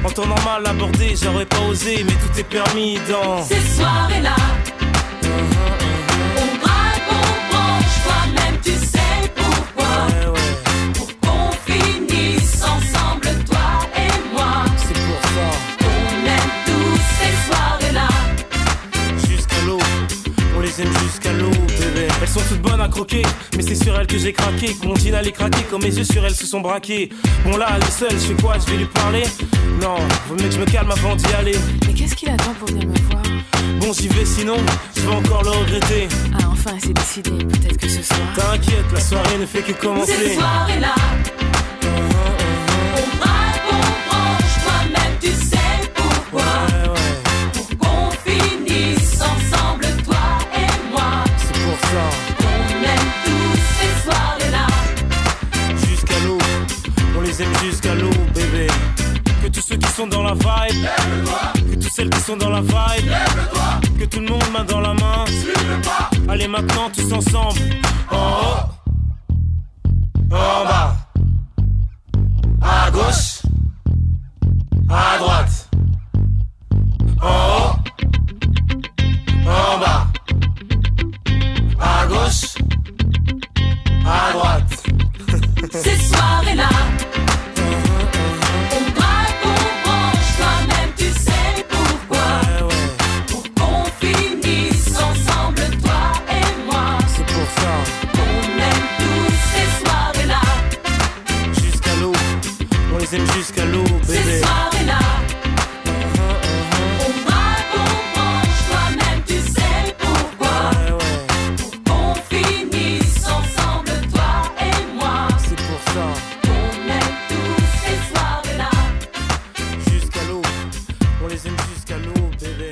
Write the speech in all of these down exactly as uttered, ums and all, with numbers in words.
En temps normal abordé, j'aurais pas osé, mais tout est permis dans ces soirées-là. On braque, on branche, toi-même tu sais pourquoi. Ouais, ouais. Pour qu'on finisse ensemble, toi et moi. C'est pour ça. On aime tous ces soirées-là. Jusqu'à l'eau, on les aime jusqu'à l'eau, bébé. Elles sont toutes bonnes à croquer, mais c'est sur elles que j'ai craqué. Que mon jean allait craquer, comme mes yeux sur elles se sont braqués. Bon là, elle est seule, je fais quoi, je vais lui parler? Non, vaut mieux que je me calme avant d'y aller. Mais qu'est-ce qu'il attend pour venir me voir? Bon, j'y vais, sinon, je vais encore le regretter. Ah, enfin, c'est décidé, peut-être que ce soir... T'inquiète, la soirée ne fait que commencer. Ces soirées-là. On braque, on branche, toi-même tu sais pourquoi. Ouais, ouais. Pour qu'on finisse ensemble, toi et moi. C'est pour ça. On aime tous ces soirées-là. Jusqu'à l'eau, on les aime jusqu'à l'eau, bébé. Que tous ceux qui sont dans la vibe, lève-toi. Que toutes celles qui sont dans la vibe, lève-toi. Que tout le monde main dans la main, suivez pas. Allez maintenant tous ensemble. En haut, en bas, à gauche, à droite. En haut, en bas, à gauche, à droite. Ces soirées-là. On braque, on branche, toi-même tu sais pourquoi. Ouais, ouais. Pour qu'on finisse ensemble, toi et moi. C'est pour ça. On aime tous ces soirées-là. Jusqu'à l'eau, on les aime jusqu'à l'eau, Ces bébé. soirées-là. On braque, on branche, toi-même tu sais pourquoi. Ouais, ouais. Pour qu'on finisse ensemble, toi et moi. C'est pour ça. On aime tous ces soirées-là. Jusqu'à l'eau, on les aime jusqu'à l'eau, bébé.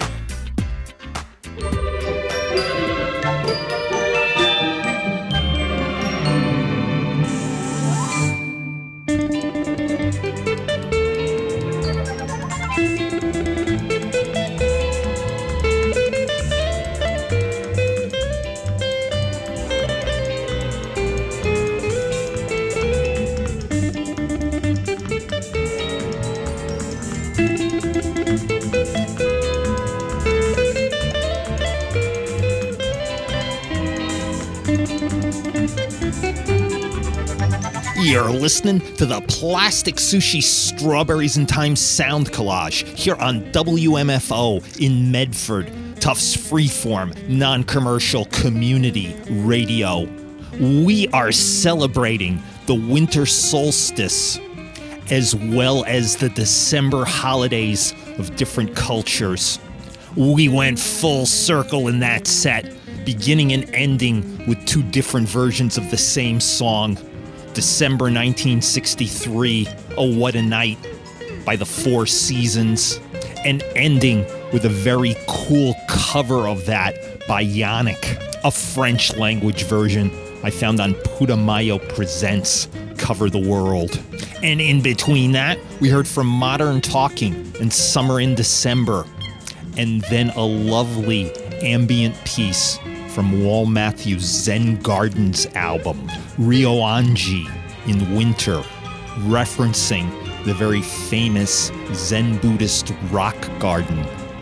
You're listening to the Plastic Sushi Strawberries and Thyme Sound Collage here on W M F O in Medford, Tufts Freeform, non-commercial community radio. We are celebrating the winter solstice as well as the December holidays of different cultures. We went full circle in that set, beginning and ending with two different versions of the same song. December nineteen sixty-three, Oh What a Night by the Four Seasons, and ending with a very cool cover of that by Yannick, a French language version I found on Putumayo Presents Cover the World. And in between that, we heard from Modern Talking and Summer in December, and then a lovely ambient piece from Wal Matthews' Zen Gardens album, Ryoanji in Winter, referencing the very famous Zen Buddhist rock garden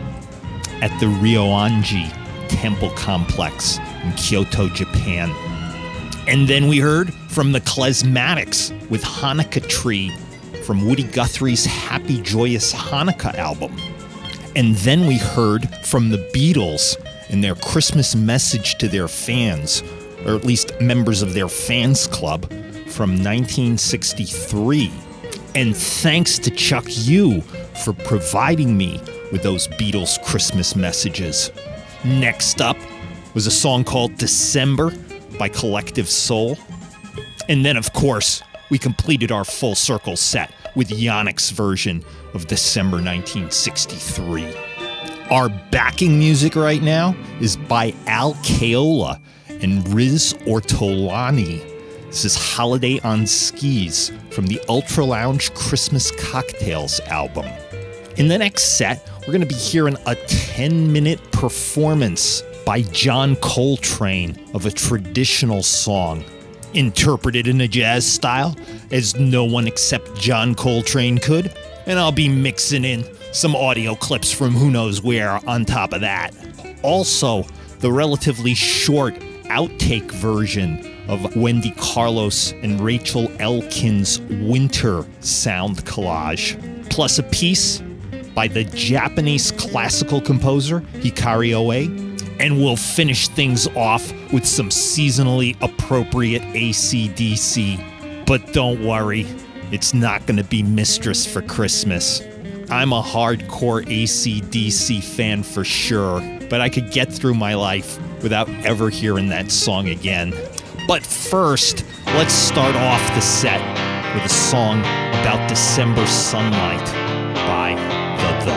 at the Ryoanji Temple Complex in Kyoto, Japan. And then we heard from the Klezmatics with Hanukkah Tree from Woody Guthrie's Happy Joyous Hanukkah album. And then we heard from the Beatles and their Christmas message to their fans, or at least members of their fans club, from nineteen sixty-three. And thanks to Chuck Yu for providing me with those Beatles Christmas messages. Next up was a song called December by Collective Soul. And then, of course, we completed our full circle set with Yannick's version of December nineteen sixty-three. Our backing music right now is by Al Kaola and Riz Ortolani. This is Holiday on Skis from the Ultra Lounge Christmas Cocktails album. In the next set, we're going to be hearing a ten-minute performance by John Coltrane of a traditional song, interpreted in a jazz style, as no one except John Coltrane could. and I'll be mixing in some audio clips from who knows where on top of that. Also, the relatively short outtake version of Wendy Carlos and Rachel Elkins' Winter sound collage, plus a piece by the Japanese classical composer Hikari Oe, and we'll finish things off with some seasonally appropriate A C D C. But don't worry, it's not going to be Mistress for Christmas. I'm a hardcore A C D C fan for sure, but I could get through my life without ever hearing that song again. But first, let's start off the set with a song about December sunlight by The The.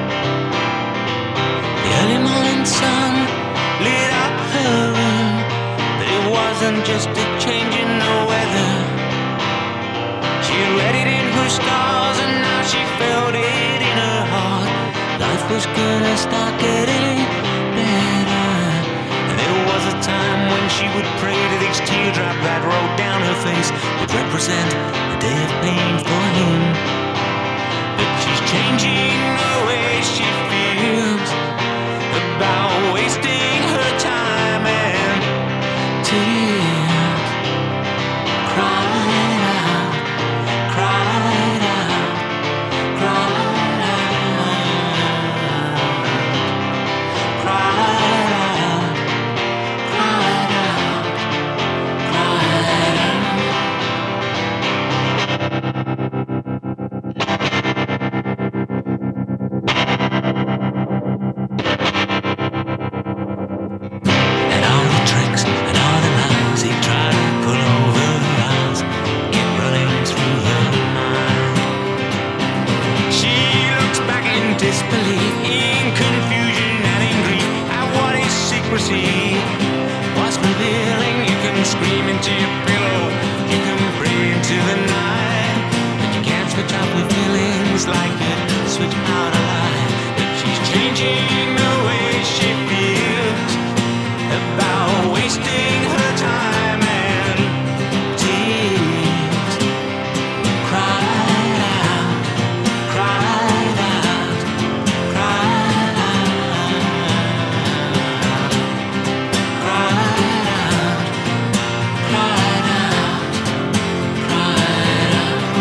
The early morning sun lit up her room, but it wasn't just a change in the weather. She read it in her stars and now she felt it in her heart. Life was gonna start getting better. And there was a time when she would pray that each teardrop that rolled down her face would represent a day of pain for him. But she's changing the way she feels about wasting her time and tears. Cried out, cried out, cried out, cried out, cried out, cried out. And all the tricks and all the lies he tried to pull over her eyes kept running through her mind. She looks back in disbelief, in confusion and in grief at what his secrecy was revealing. You can scream into your pillow, you can pray into the night, but you can't switch off your feelings like you switch out a light. But she's changing the way she feels about wasting her time and tears. Cried out, cried out, cried out, cried out, cried out, cried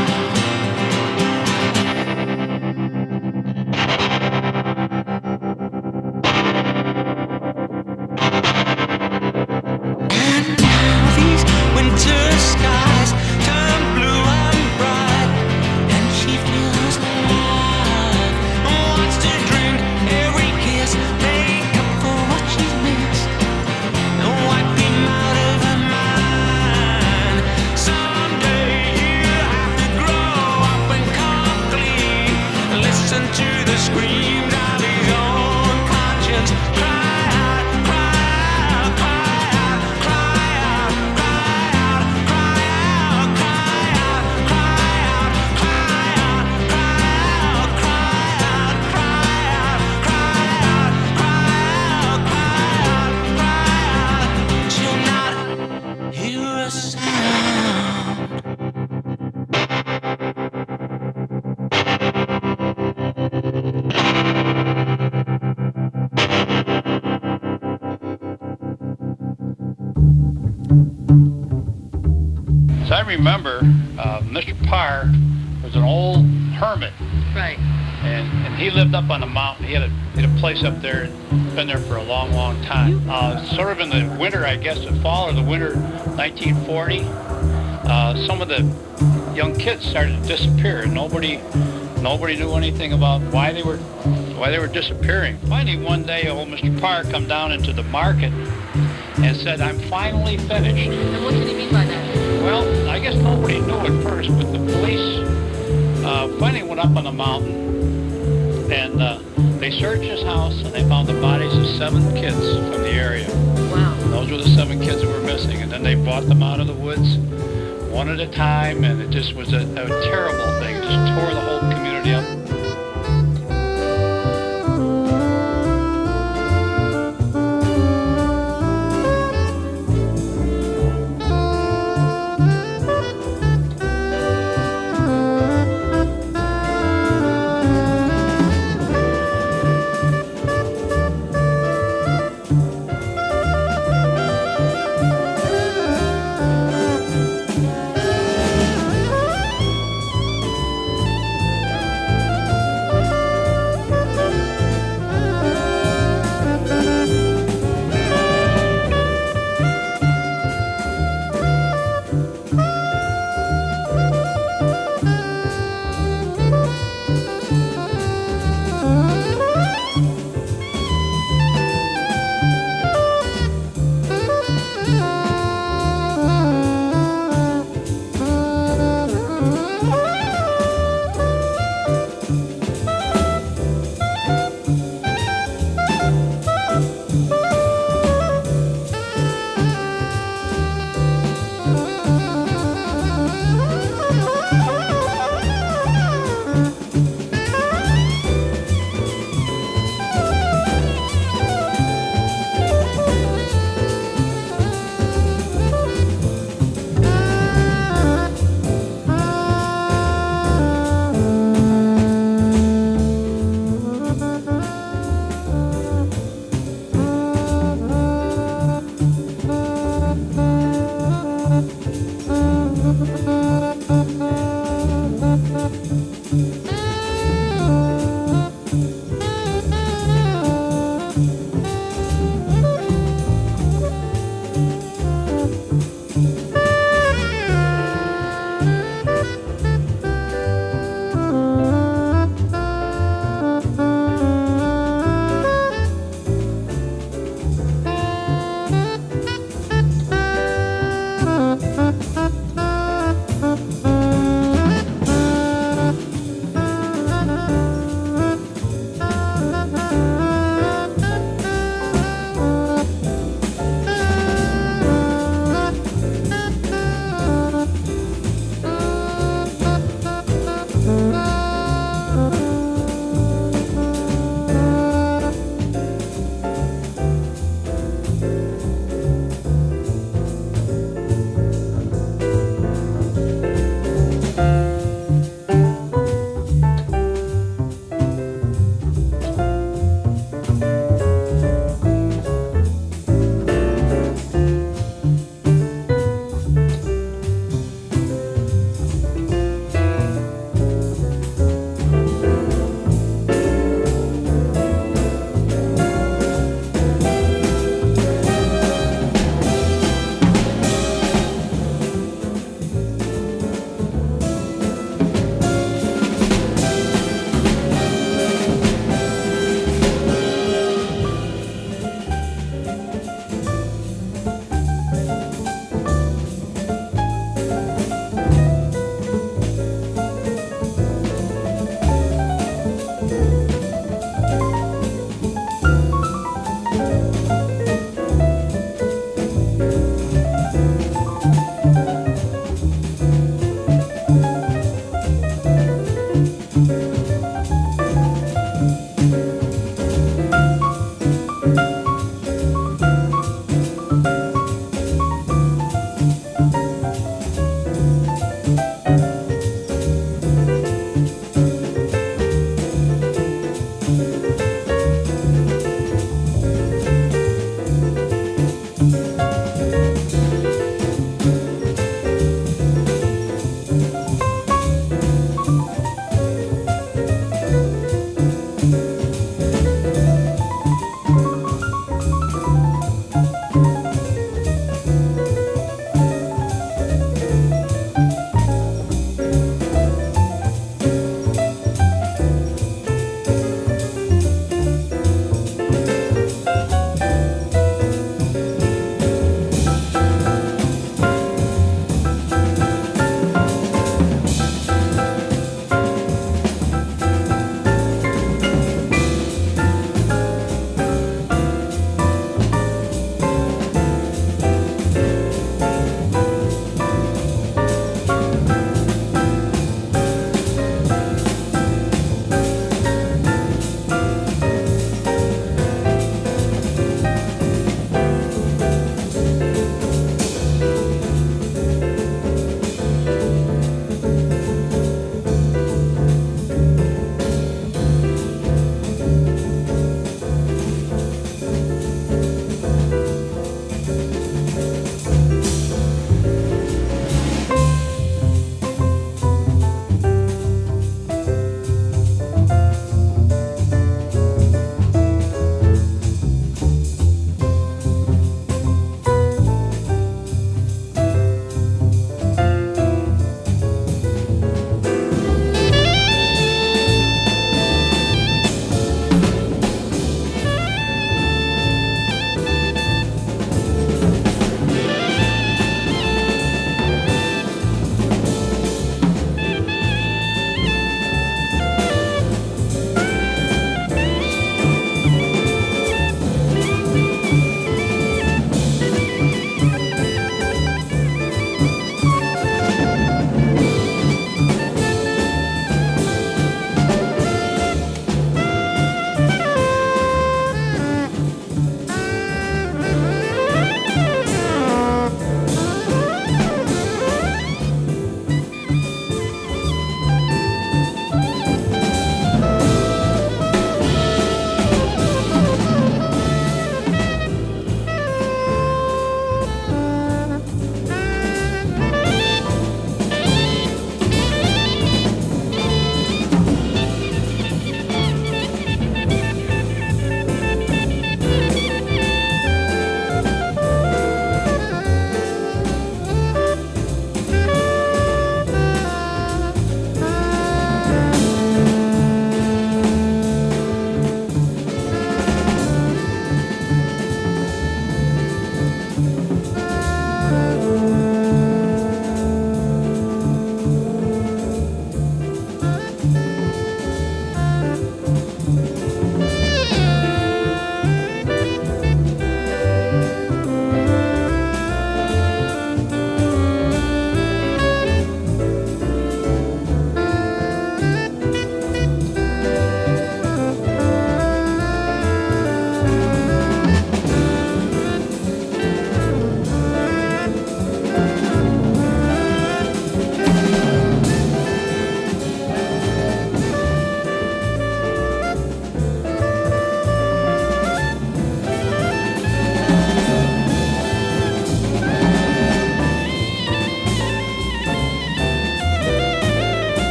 And now these winter skies turn blue and bright, and she feels alive. Wants to drink every kiss, make up for what she's missed, and wipe him out of her mind. Someday he'll have to grow up and come clean, listen to the screams of his own conscience. Cry out, cry out, cry out, cry out, cry out, cry out, cry out, cry out, cry out, cry out, cry out, cry out, cry out, cry out, cry out, cry out. She'll not hear a sound. So I remember uh, Mister Parr was an old hermit, Right. and, and he lived up on the mountain. He had a, he had a place up there, and been there for a long, long time. Uh, sort of in the winter, I guess, the fall or the winter nineteen forty, uh, some of the young kids started to disappear, and nobody nobody knew anything about why they were why they were disappearing. Finally, one day, old Mister Parr come down into the market and said, "I'm finally finished." And what did he mean by that? Well, I guess nobody knew at first, but the police uh, finally went up on the mountain, and uh, they searched his house, and they found the bodies of seven kids from the area. Wow. Those were the seven kids that were missing, and then they brought them out of the woods one at a time, and it just was a, a terrible thing. It just tore the whole community up.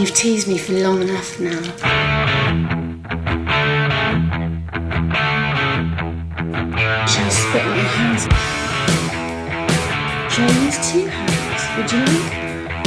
You've teased me for long enough now. Shall I split my hands? Shall I use two hands? Would you like?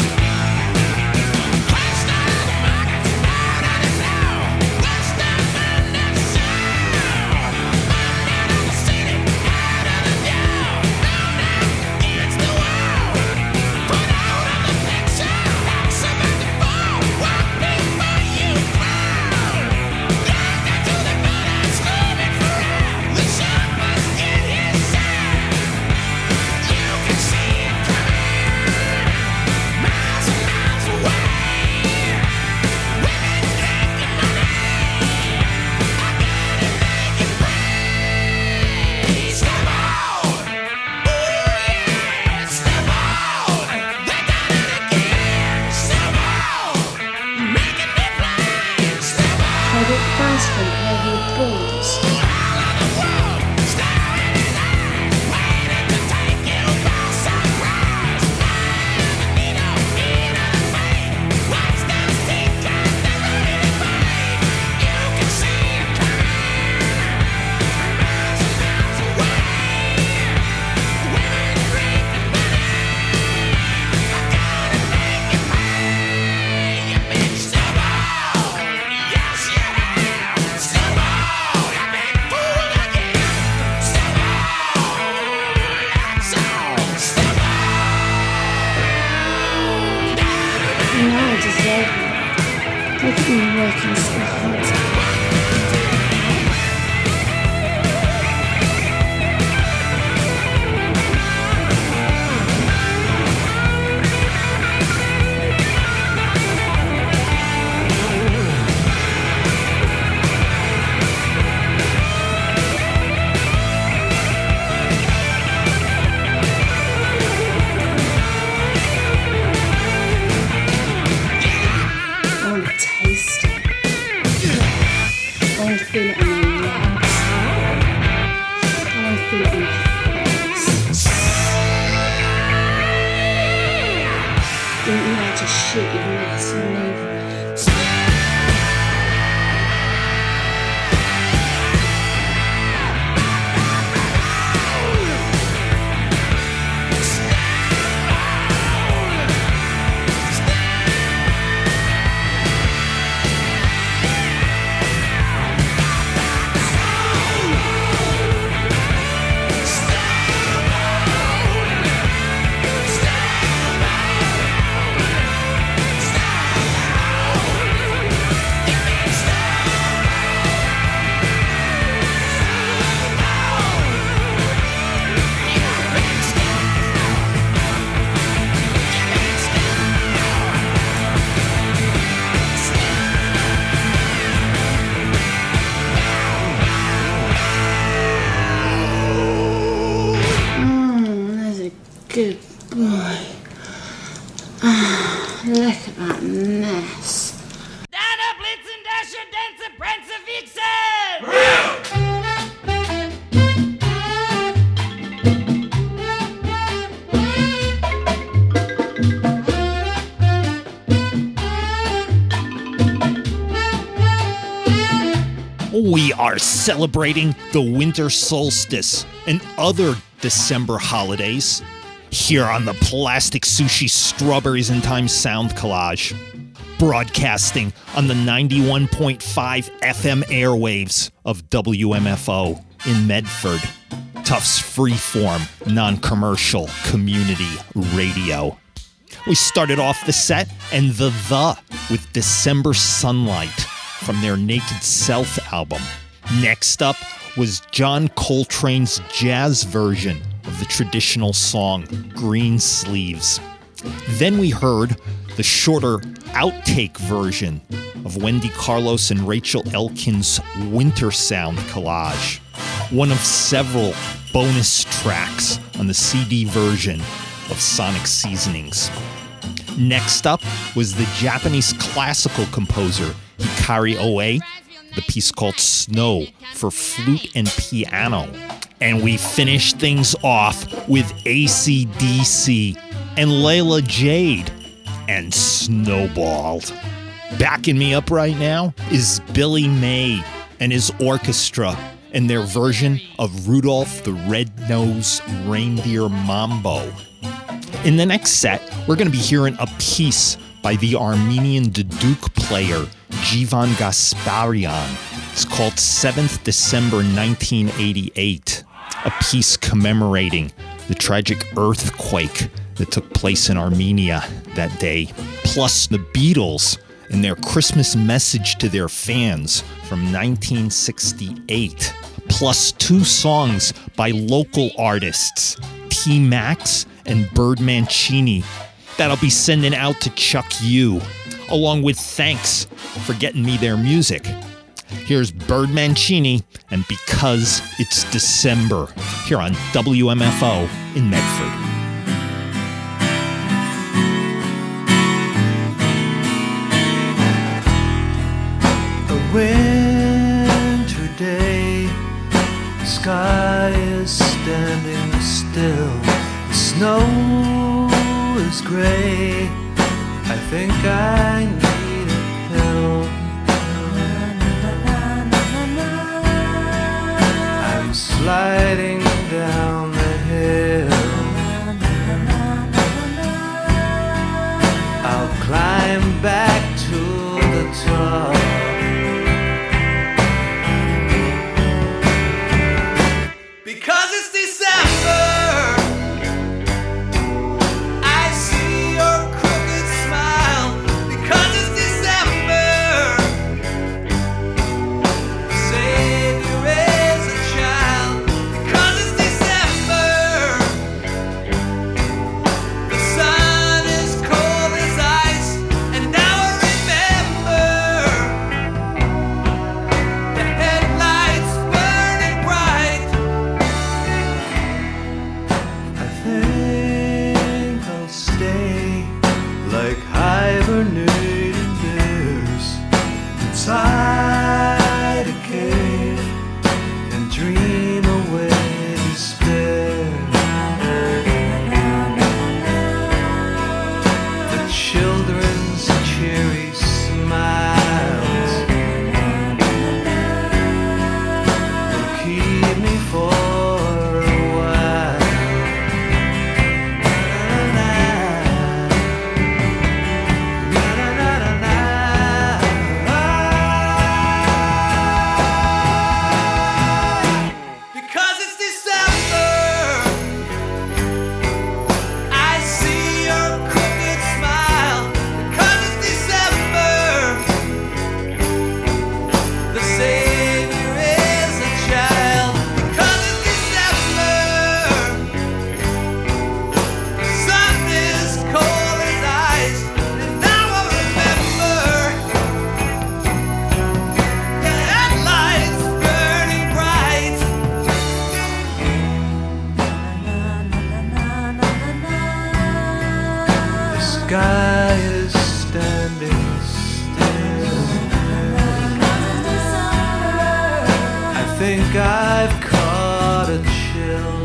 Good boy. Ah, look at that mess. Deiner Blitzen, Dasche, Dänze, Pränze, Wichse! We are celebrating the winter solstice and other December holidays here on the Plastic Sushi Strawberries in Time Sound Collage, broadcasting on the ninety-one point five F M airwaves of W M F O in Medford, Tufts Freeform, non-commercial community radio. We started off the set and the The with December Sunlight from their Naked Self album. Next up was John Coltrane's jazz version of the traditional song Green Sleeves. Then we heard the shorter outtake version of Wendy Carlos and Rachel Elkin's Winter Sound collage, one of several bonus tracks on the C D version of Sonic Seasonings. Next up was the Japanese classical composer Hikari Oe, the piece called Snow for flute and piano. And we finished things off with A C D C and Layla Jade and Snowballed. Backing me up right now is Billy May and his orchestra and their version of Rudolph the Red-Nosed Reindeer Mambo. In the next set, we're going to be hearing a piece by the Armenian duduk player Jivan Gasparian. It's called seventh December nineteen eighty-eight, a piece commemorating the tragic earthquake that took place in Armenia that day. Plus the Beatles and their Christmas message to their fans from nineteen sixty-eight. Plus two songs by local artists, T-Max and Bird Mancini, that I'll be sending out to Chuck U, along with thanks for getting me their music. Here's Bird Mancini and Because It's December, here on W M F O in Medford. A winter day, the sky is standing still, the snow is gray. I think I need a pill. I'm sliding down the hill. I'll climb back to the top. Because it's December, I see your crooked smile. Because it's December, Savior is a child. Because it's December, the sun is cold as ice. And now I remember the headlights burning bright. I think I'll stay like hibernating bears inside a cave and dream away despair. The children's cheery smiles will keep me for a while. Because it's December, I see your crooked smile. Because it's December, the Savior is a child. Because it's December, the sun is cold as ice. And now I remember the headlights burning bright. The sky is standing still. I think I've caught a chill.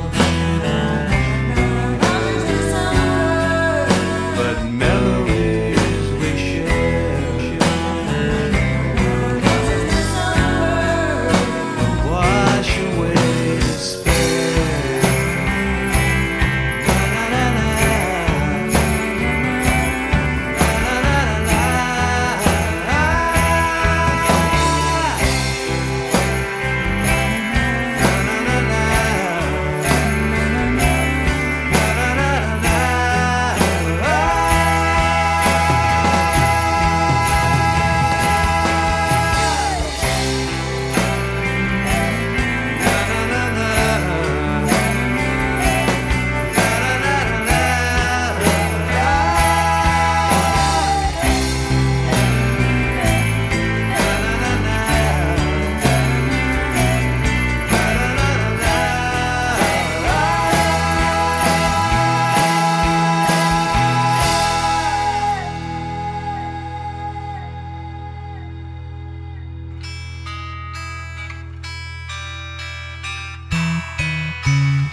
But memories we share wash away despair.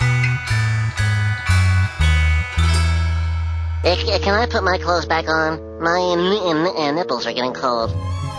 Hey, c- can I put my clothes back on? My n- n- n- nipples are getting cold.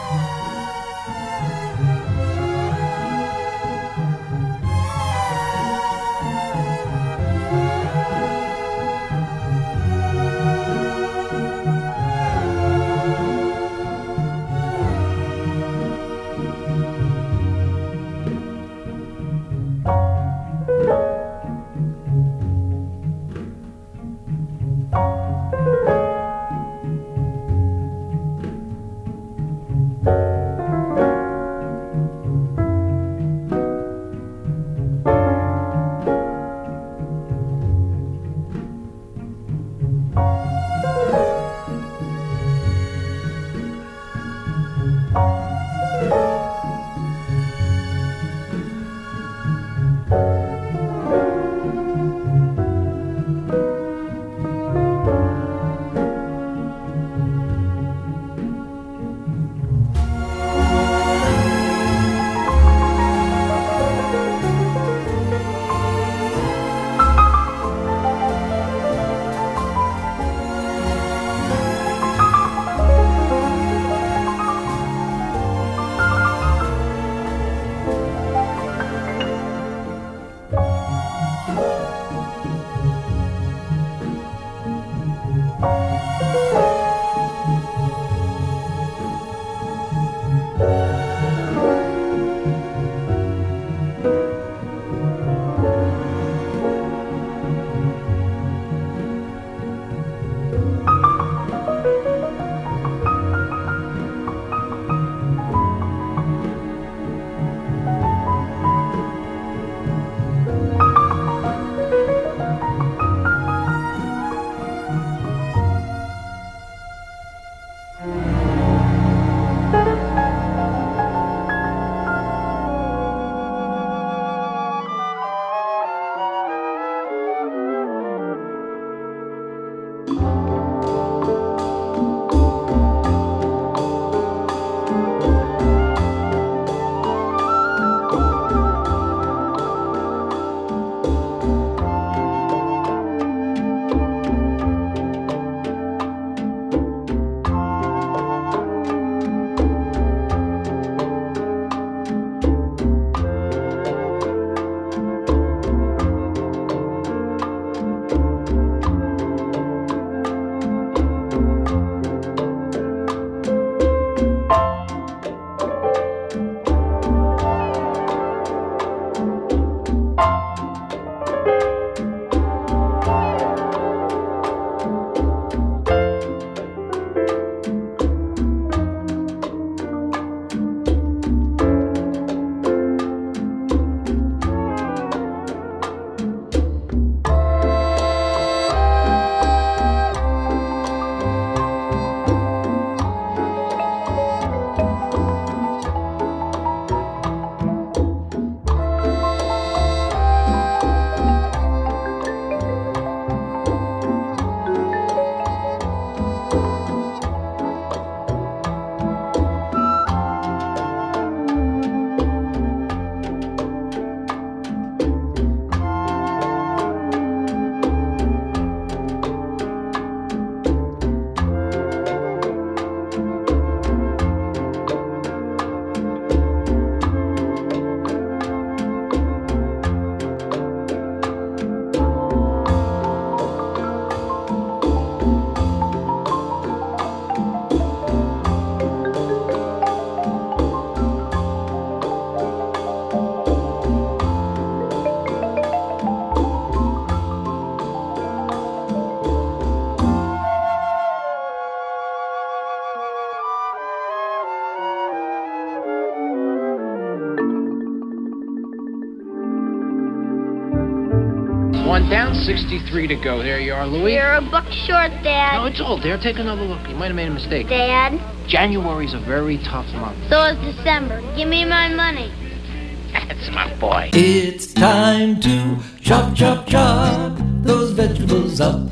One down, sixty-three to go. There you are, Louis. You're a buck short, Dad. No, it's all there. Take another look. You might have made a mistake. Dad? January's a very tough month. So is December. Give me my money. That's my boy. It's time to chop, chop, chop those vegetables up.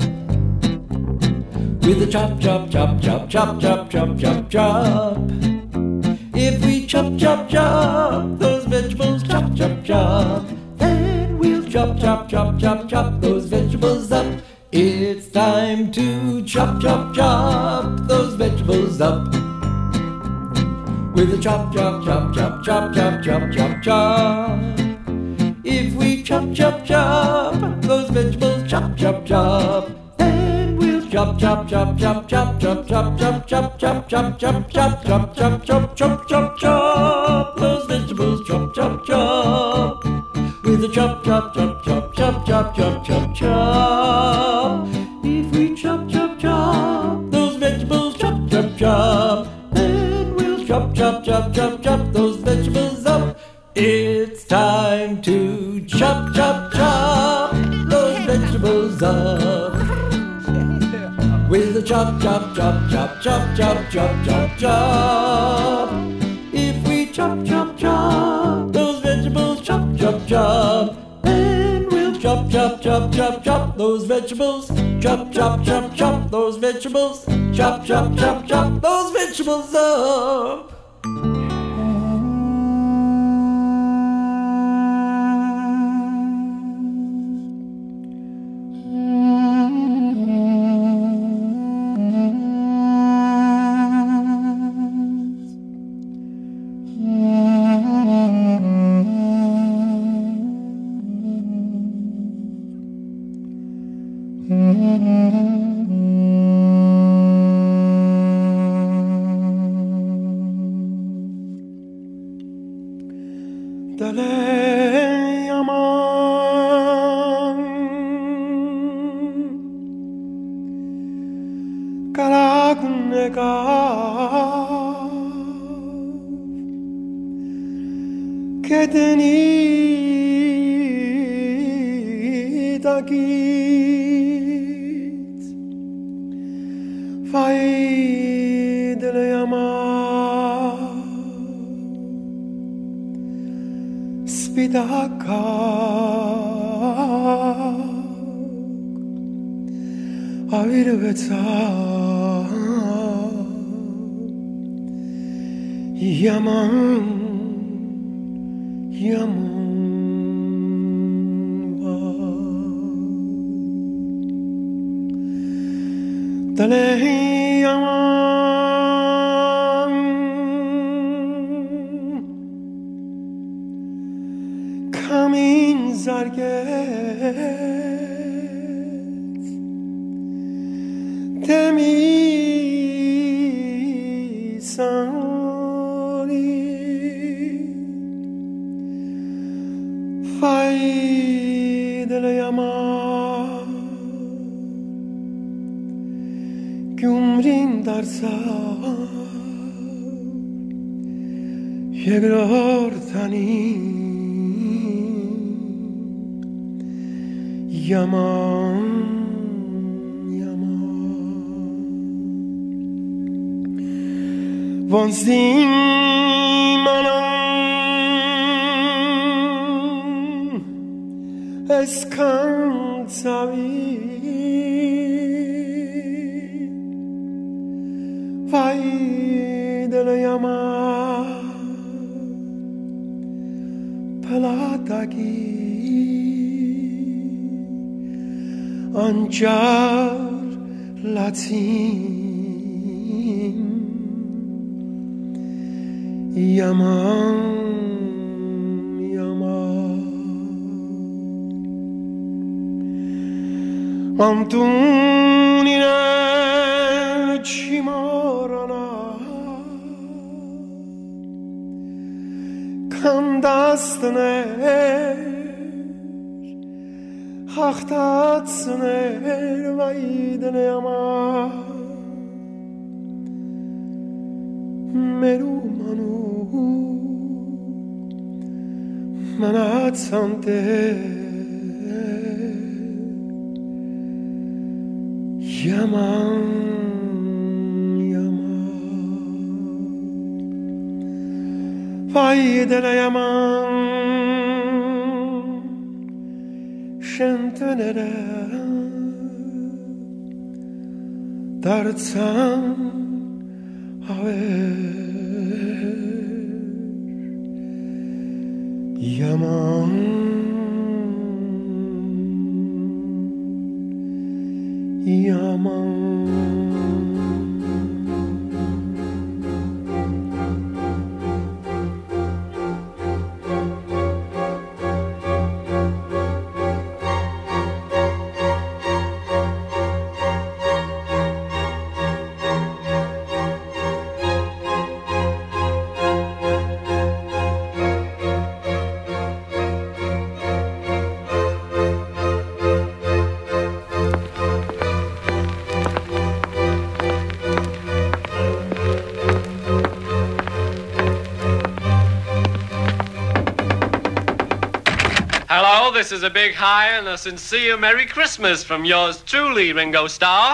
With a chop, chop, chop, chop, chop, chop, chop, chop, chop. If we chop, chop, chop those vegetables, chop, chop, chop, then we'll chop, chop, chop, chop, chop those vegetables up It's time to chop, chop, chop those vegetables up. With a chop, chop, chop, chop, chop, chop, chop, chop, chop. If we chop, chop, chop those vegetables, chop, chop, chop, then we'll chop, chop, chop, chop, chop, chop, chop, chop, chop, chop, chop, chop, chop, chop, chop, chop, chop, chop, chop those vegetables, chop, chop, chop. With a chop, chop, chop, chop, chop, chop, chop, chop, chop. If we chop, chop, chop those vegetables, chop, chop, chop, then we'll chop, chop, chop, chop, chop those vegetables up. It's time to chop, chop, chop those vegetables up. With a chop, chop, chop, chop, chop, chop, chop, chop, chop. If we chop, chop, chop those vegetables, chop, chop, chop, then we'll chop, chop, chop, chop, chop those vegetables. Chop, chop, chop, chop those vegetables. Chop, chop, chop, chop those vegetables up. Hello, this is a big hi and a sincere Merry Christmas from yours truly, Ringo Starr.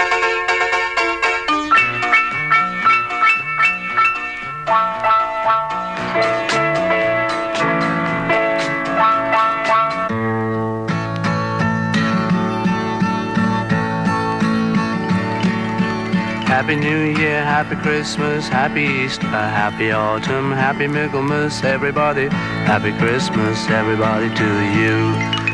Happy New Year, Happy Christmas, Happy Easter, Happy Autumn, Happy Michaelmas, everybody. Happy Christmas, everybody, to you.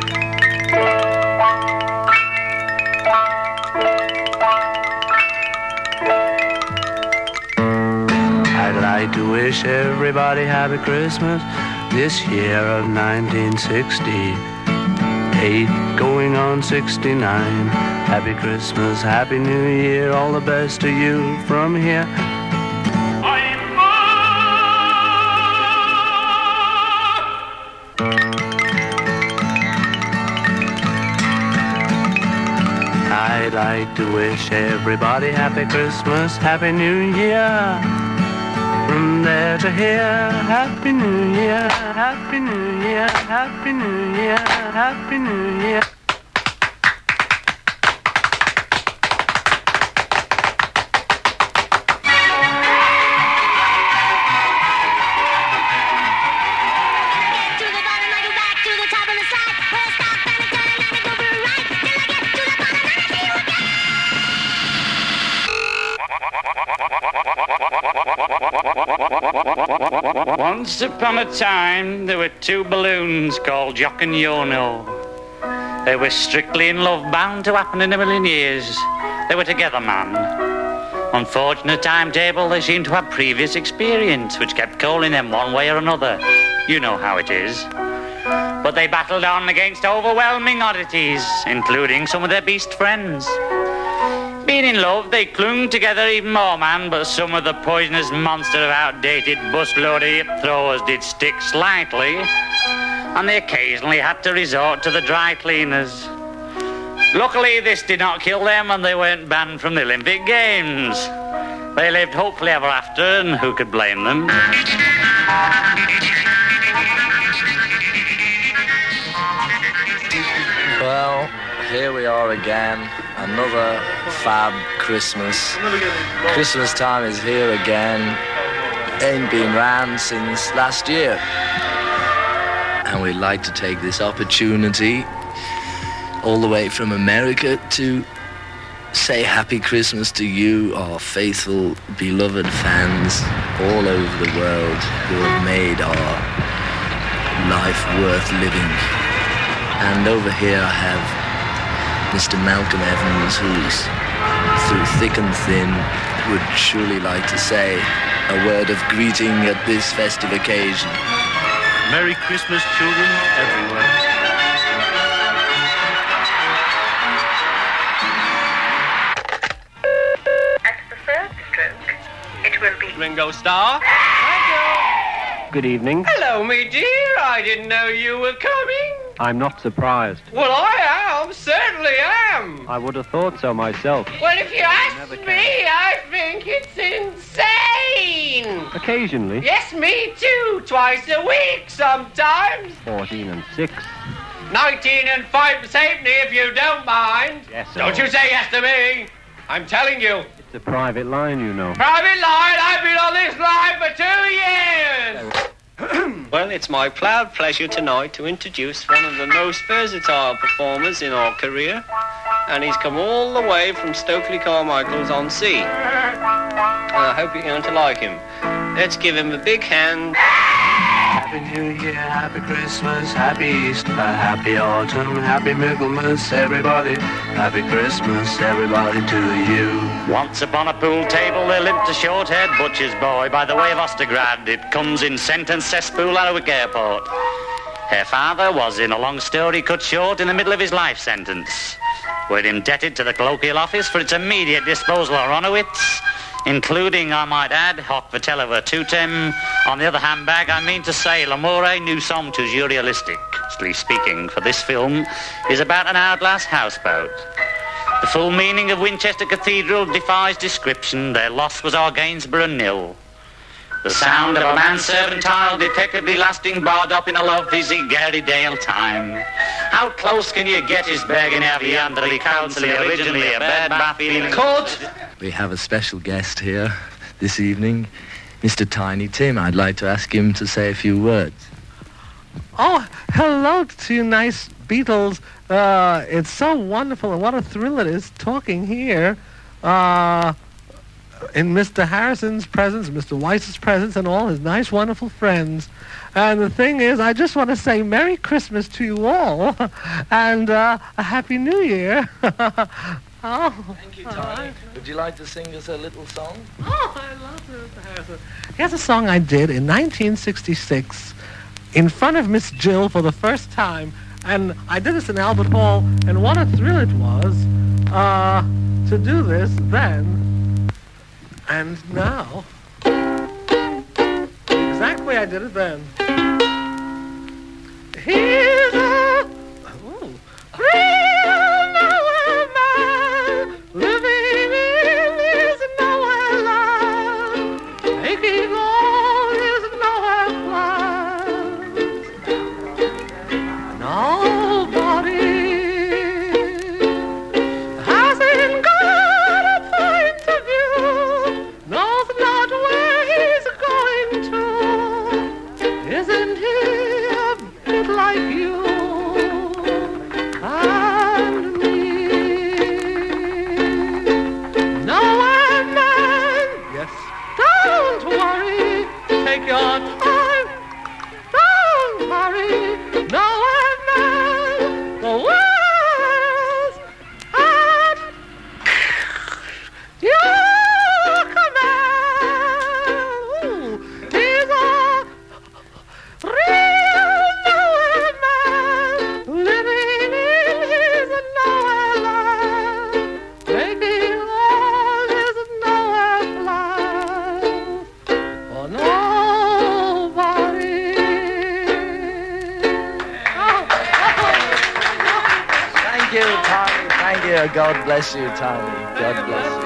I'd like to wish everybody Happy Christmas this year of nineteen sixty-eight, going on sixty-nine. Happy Christmas, Happy New Year, all the best to you from here. I'd like to wish everybody Happy Christmas, Happy New Year. From there to here, Happy New Year, Happy New Year, Happy New Year, Happy New Year. Once upon a time, there were two balloons called Jock and Yono. They were strictly in love, bound to happen in a million years. They were together, man. Unfortunate timetable, they seemed to have previous experience, which kept calling them one way or another. You know how it is. But they battled on against overwhelming oddities, including some of their beast friends. Being in love, they clung together even more, man, but some of the poisonous monster of outdated busload of hip throwers did stick slightly, and they occasionally had to resort to the dry cleaners. Luckily, this did not kill them, and they weren't banned from the Olympic Games. They lived hopefully ever after, and who could blame them? Well, here we are again. Another fab Christmas. Christmas time is here again. Ain't been round since last year. And we'd like to take this opportunity all the way from America to say Happy Christmas to you, our faithful, beloved fans all over the world who have made our life worth living. And over here I have Mister Malcolm Evans, who's through thick and thin would surely like to say a word of greeting at this festive occasion. Merry Christmas, children everywhere. At the third stroke, it will be Ringo Starr. Good evening. Hello, me dear. I didn't know you were coming. I'm not surprised. Well, I am. Certainly am. I would have thought so myself. Well, if you ask me, I think it's insane. Occasionally. Yes, me too. Twice a week sometimes. Fourteen and six. Nineteen and five safely, if you don't mind. Yes, sir. Don't you say yes to me. I'm telling you. It's a private line, you know. Private line? I've been on this line for two years. Well, it's my proud pleasure tonight to introduce one of the most versatile performers in our career, and he's come all the way from Stokely Carmichael's on Sea. And I hope you're going to like him. Let's give him a big hand. Happy New Year, Happy Christmas, Happy Easter, Happy Autumn, Happy Michaelmas, everybody. Happy Christmas, everybody, to you. Once upon a pool table there lived a short-haired butcher's boy by the way of Ostergrad. It comes in sentence cesspool out of a airport. Her father was, in a long story cut short, in the middle of his life sentence. We're indebted to the colloquial office for its immediate disposal of Ronowitz, including, I might add, hoc vitella virtutem. On the other handbag, I mean to say, l'amore nous sommes toujours realistic. Strictly speaking, for this film is about an hourglass houseboat. The full meaning of Winchester Cathedral defies description. Their loss was our Gainsborough nil. The sound of a manservant tile detectively lasting barred up in a lovely Gary Dale time. How close can you get his begging out the elderly counsel, originally a bad bath feeling court? We have a special guest here this evening, Mister Tiny Tim. I'd like to ask him to say a few words. Oh, hello to you nice Beatles. Uh, it's so wonderful and what a thrill it is talking here. Uh... in Mister Harrison's presence, Mister Weiss's presence, and all his nice, wonderful friends. And the thing is, I just want to say Merry Christmas to you all, and uh, a Happy New Year. Oh, thank you, Tony. Would you like to sing us a little song? Oh, I love Mister Harrison. Here's a song I did in nineteen sixty-six in front of Miss Jill for the first time. And I did this in Albert Hall, and what a thrill it was uh, to do this then. And now, the exact way I did it then. Here's a ooh, real nowhere man living in his nowhere land, making all his nowhere plans. Nobody hasn't got a point of view. Knows not where he's going to. Isn't he a bit like you and me? Nowhere man, yes, don't worry, take your time, don't hurry. Nowhere man, the world's at you. God bless you, Tony. God bless you.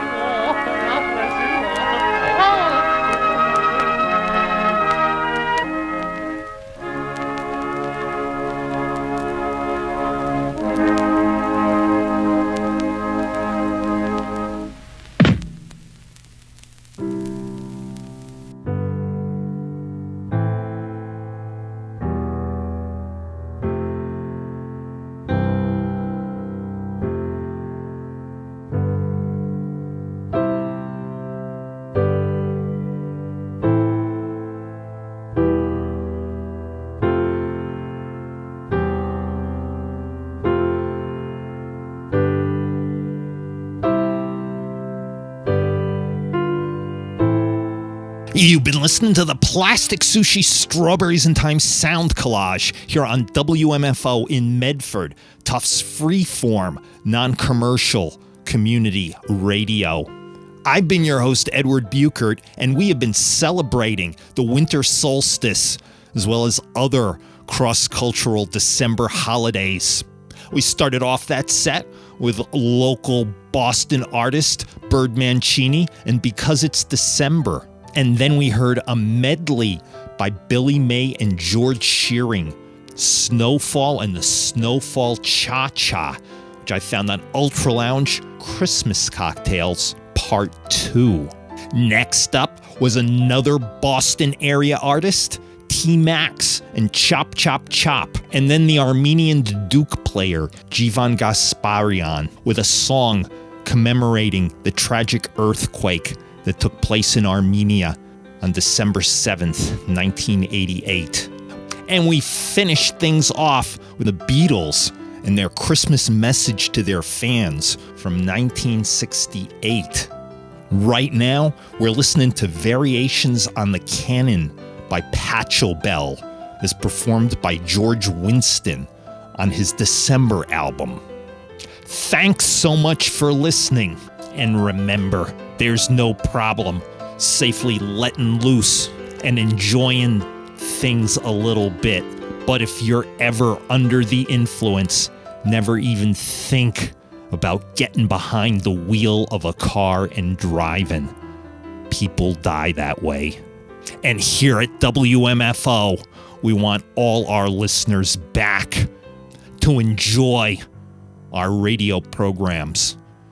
You've been listening to the Plastic Sushi Strawberries in Time sound collage here on W M F O in Medford, Tufts Freeform, non-commercial community radio. I've been your host, Edward Buchert, and we have been celebrating the winter solstice as well as other cross-cultural December holidays. We started off that set with local Boston artist Bird Mancini and Because It's December. And then we heard a medley by Billy May and George Shearing, Snowfall and the Snowfall Cha-Cha, which I found on Ultra Lounge Christmas Cocktails Part two. Next up was another Boston area artist, T-Max and Chop Chop Chop, and then the Armenian Duke player, Jivan Gasparian, with a song commemorating the tragic earthquake that took place in Armenia on December seventh, nineteen eighty-eight. And we finish things off with the Beatles and their Christmas message to their fans from nineteen sixty-eight. Right now, we're listening to Variations on the Canon by Pachelbel, as performed by George Winston on his December album. Thanks so much for listening. And remember, there's no problem safely letting loose and enjoying things a little bit. But if you're ever under the influence, never even think about getting behind the wheel of a car and driving. People die that way. And here at W M F O, we want all our listeners back to enjoy our radio programs.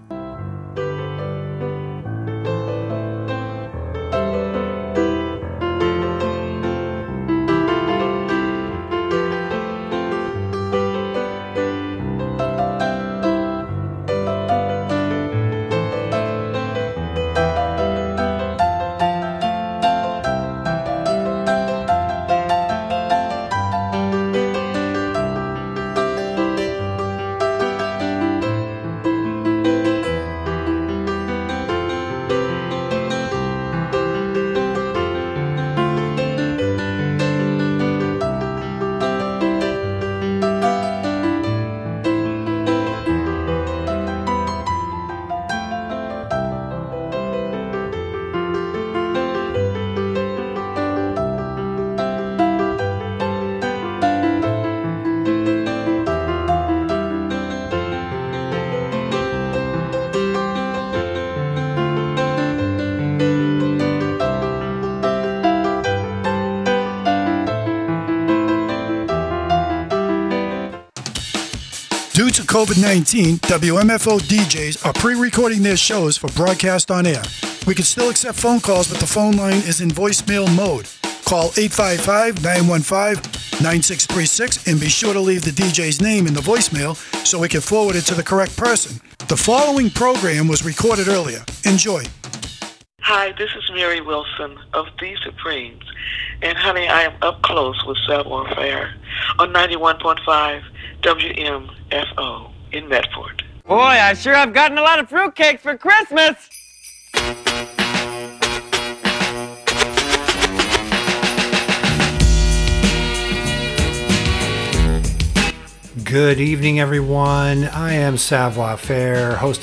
Due to COVID nineteen, W M F O D Js are pre-recording their shows for broadcast on air. We can still accept phone calls, but the phone line is in voicemail mode. Call eight five five, nine one five, nine six three six and be sure to leave the D J's name in the voicemail so we can forward it to the correct person. The following program was recorded earlier. Enjoy. Hi, this is Mary Wilson of The Supremes. And honey, I am up close with Savoir Faire on ninety-one point five W M F O in Medford. Boy, I sure have gotten a lot of fruitcakes for Christmas. Good evening, everyone. I am Savoir Faire, host